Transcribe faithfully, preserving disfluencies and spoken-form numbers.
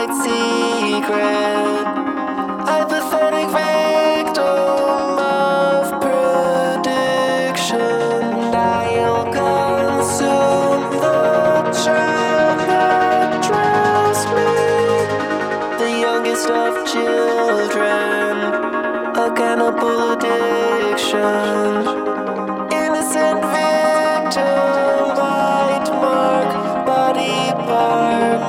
white secret, hypothetic victim of prediction. I'll consume the child that drowns me, the youngest of children, a cannibal addiction.